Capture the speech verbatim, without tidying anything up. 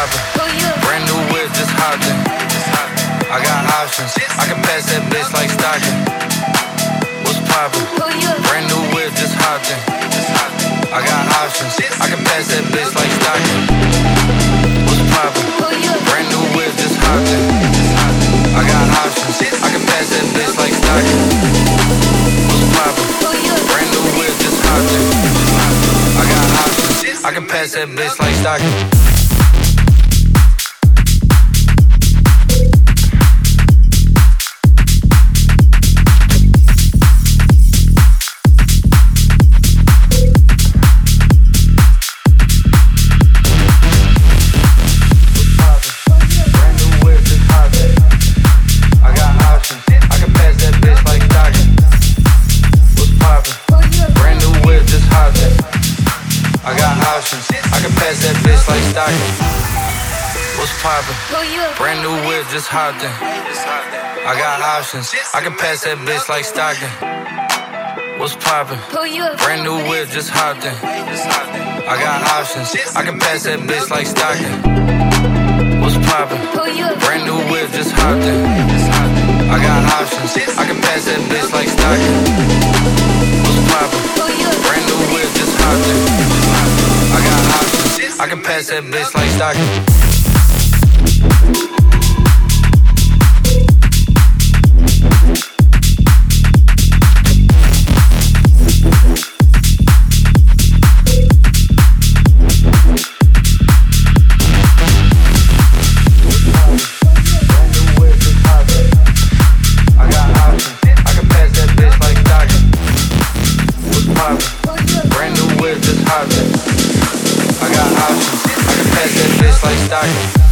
poppin'? Brand new whip, just hopped in. I got options, I can pass that bitch like Stockton. What's poppin'? Brand new whip, just hopped in. I got options, I can pass that bitch like Stockton. What's poppin'? Brand new whip, just hopped in. I got options, I can pass that bitch like Stockton. What's poppin'? Brand new whip, just hopped in. I got options, I can pass that bitch like Stockton. What's poppin'? Brand new whip, just hopped in. I got options, I can pass that bitch like Stockton. What's poppin'? Brand new whip, just hopped in. I got options, I can pass that bitch like Stockton. What's poppin'? Brand new whip, just hopped in. I got options, I can pass that bitch like Stockton. What's poppin'? Brand new whip, just hopped in. I got options, I can pass that bitch like Stockton. Brand new whip, just hopped in. I got options, I can pass that bitch like Stockton.